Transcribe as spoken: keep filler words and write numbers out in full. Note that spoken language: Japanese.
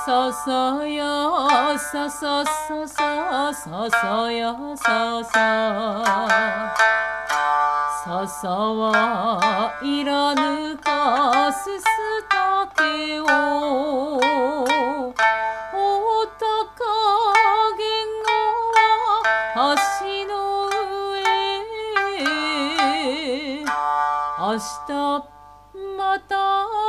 ささやささささささやささささはいらぬかすすたけをおたかげが橋の上明日また